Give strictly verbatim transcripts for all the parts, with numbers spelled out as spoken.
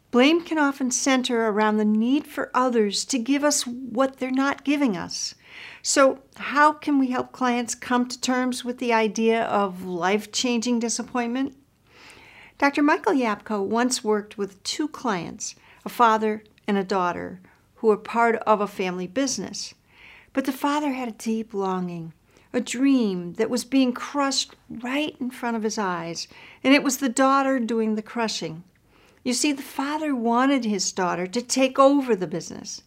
Blame can often center around the need for others to give us what they're not giving us. So how can we help clients come to terms with the idea of life-changing disappointment? Doctor Michael Yapko once worked with two clients, a father and a daughter, who were part of a family business. But the father had a deep longing, a dream that was being crushed right in front of his eyes, and it was the daughter doing the crushing. You see, the father wanted his daughter to take over the business.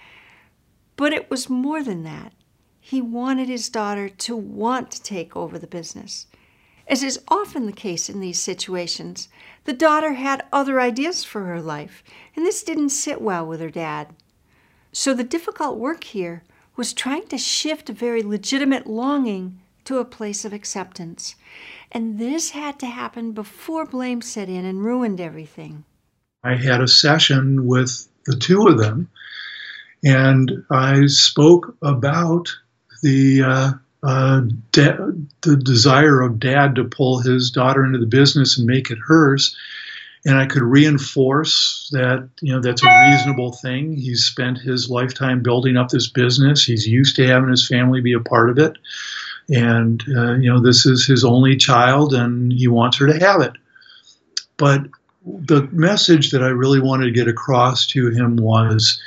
But it was more than that. He wanted his daughter to want to take over the business. As is often the case in these situations, the daughter had other ideas for her life, and this didn't sit well with her dad. So the difficult work here was trying to shift a very legitimate longing to a place of acceptance. And this had to happen before blame set in and ruined everything. I had a session with the two of them, and I spoke about the uh, uh, da- the desire of dad to pull his daughter into the business and make it hers. And I could reinforce that, you know, that's a reasonable thing. He's spent his lifetime building up this business. He's used to having his family be a part of it. And, uh, you know, this is his only child, and he wants her to have it. But the message that I really wanted to get across to him was,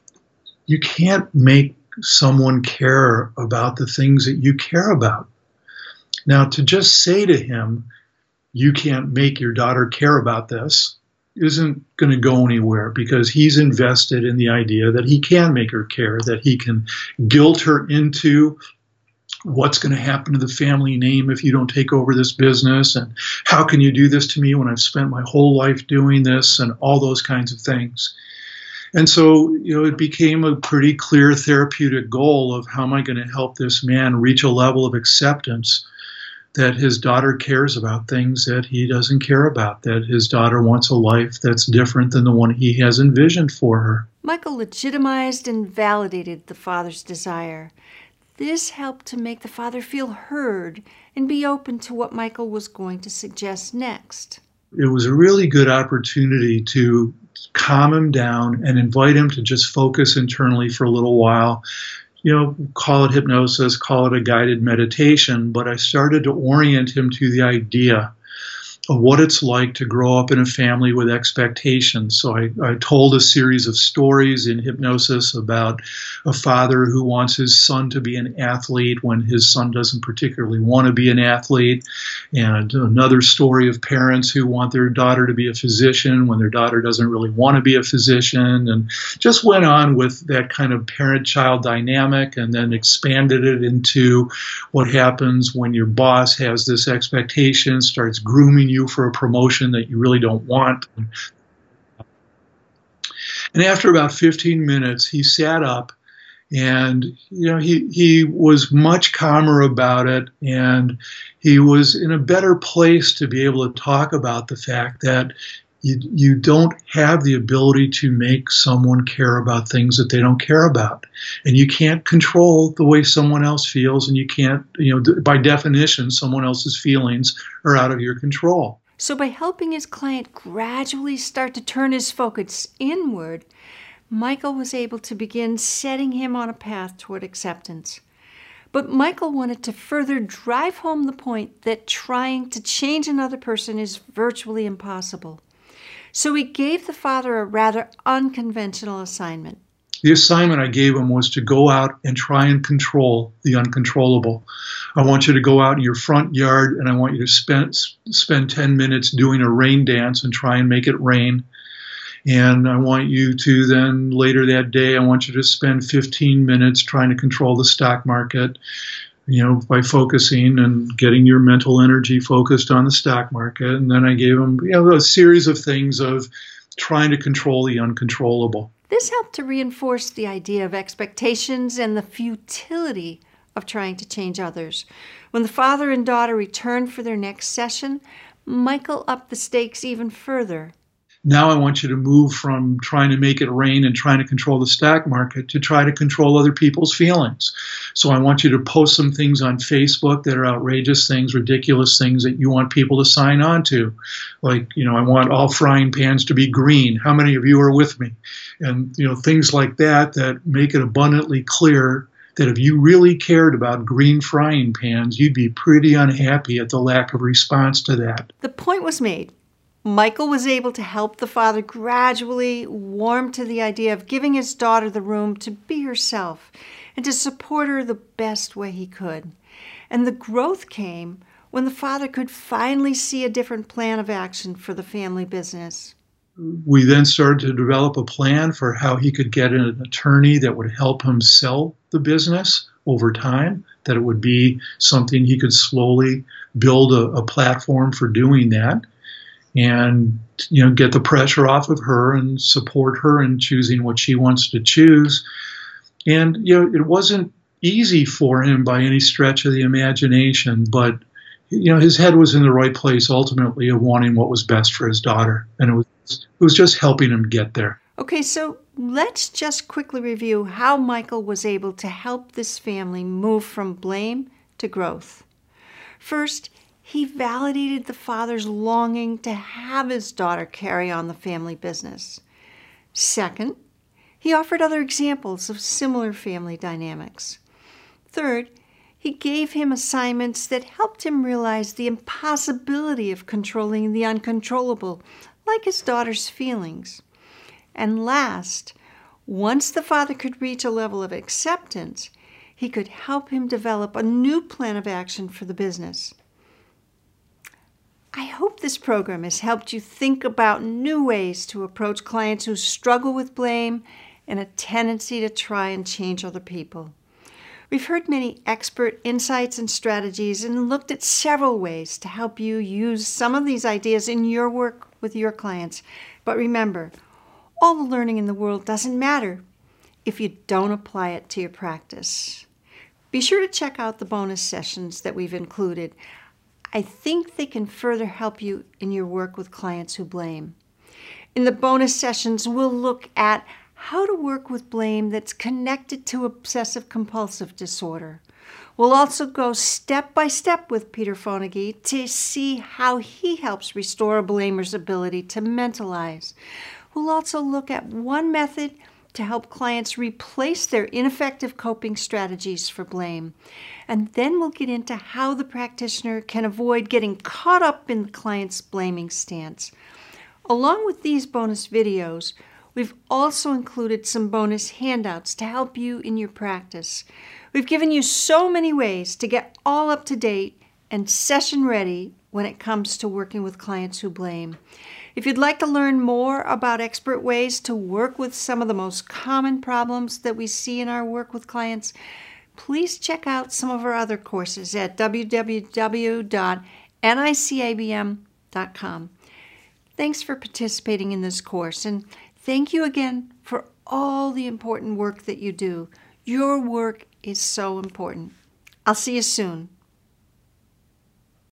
you can't make someone care about the things that you care about. Now, to just say to him, you can't make your daughter care about this, isn't going to go anywhere, because he's invested in the idea that he can make her care, that he can guilt her into what's going to happen to the family name if you don't take over this business, and how can you do this to me when I've spent my whole life doing this, and all those kinds of things. And so, you know, it became a pretty clear therapeutic goal of, how am I going to help this man reach a level of acceptance that his daughter cares about things that he doesn't care about, that his daughter wants a life that's different than the one he has envisioned for her. Michael legitimized and validated the father's desire. This helped to make the father feel heard and be open to what Michael was going to suggest next. It was a really good opportunity to calm him down and invite him to just focus internally for a little while. You know, call it hypnosis, call it a guided meditation, but I started to orient him to the idea of what it's like to grow up in a family with expectations. So I, I told a series of stories in hypnosis about a father who wants his son to be an athlete when his son doesn't particularly want to be an athlete, and another story of parents who want their daughter to be a physician when their daughter doesn't really want to be a physician, and just went on with that kind of parent-child dynamic, and then expanded it into what happens when your boss has this expectation, starts grooming you for a promotion that you really don't want. And after about fifteen minutes, he sat up, and you know he he was much calmer about it, and he was in a better place to be able to talk about the fact that you you don't have the ability to make someone care about things that they don't care about, and you can't control the way someone else feels, and you can't, you know, by definition, someone else's feelings are out of your control. So by helping his client gradually start to turn his focus inward, Michael was able to begin setting him on a path toward acceptance. But Michael wanted to further drive home the point that trying to change another person is virtually impossible. So he gave the father a rather unconventional assignment. The assignment I gave him was to go out and try and control the uncontrollable. I want you to go out in your front yard, and I want you to spend spend ten minutes doing a rain dance and try and make it rain. And I want you to then, later that day, I want you to spend fifteen minutes trying to control the stock market, you know, by focusing and getting your mental energy focused on the stock market. And then I gave him, you know, a series of things of trying to control the uncontrollable. This helped to reinforce the idea of expectations and the futility of trying to change others. When the father and daughter returned for their next session, Michael upped the stakes even further. Now I want you to move from trying to make it rain and trying to control the stock market to try to control other people's feelings. So I want you to post some things on Facebook that are outrageous things, ridiculous things that you want people to sign on to. Like, you know, I want all frying pans to be green. How many of you are with me? And, you know, things like that that make it abundantly clear that if you really cared about green frying pans, you'd be pretty unhappy at the lack of response to that. The point was made. Michael was able to help the father gradually warm to the idea of giving his daughter the room to be herself and to support her the best way he could. And the growth came when the father could finally see a different plan of action for the family business. We then started to develop a plan for how he could get an attorney that would help him sell the business over time, that it would be something he could slowly build a, a platform for doing that. And, you know, get the pressure off of her and support her in choosing what she wants to choose. And, you know, it wasn't easy for him by any stretch of the imagination, but, you know, his head was in the right place ultimately of wanting what was best for his daughter. And it was, it was just helping him get there. Okay, so let's just quickly review how Michael was able to help this family move from blame to growth. First, he validated the father's longing to have his daughter carry on the family business. Second, he offered other examples of similar family dynamics. Third, he gave him assignments that helped him realize the impossibility of controlling the uncontrollable, like his daughter's feelings. And last, once the father could reach a level of acceptance, he could help him develop a new plan of action for the business. I hope this program has helped you think about new ways to approach clients who struggle with blame and a tendency to try and change other people. We've heard many expert insights and strategies and looked at several ways to help you use some of these ideas in your work with your clients. But remember, all the learning in the world doesn't matter if you don't apply it to your practice. Be sure to check out the bonus sessions that we've included. I think they can further help you in your work with clients who blame. In the bonus sessions, we'll look at how to work with blame that's connected to obsessive-compulsive disorder. We'll also go step by step with Peter Fonagy to see how he helps restore a blamer's ability to mentalize. We'll also look at one method to help clients replace their ineffective coping strategies for blame. And then we'll get into how the practitioner can avoid getting caught up in the client's blaming stance. Along with these bonus videos, we've also included some bonus handouts to help you in your practice. We've given you so many ways to get all up to date and session ready when it comes to working with clients who blame. If you'd like to learn more about expert ways to work with some of the most common problems that we see in our work with clients, please check out some of our other courses at w w w dot n i c a b m dot com. Thanks for participating in this course, and thank you again for all the important work that you do. Your work is so important. I'll see you soon.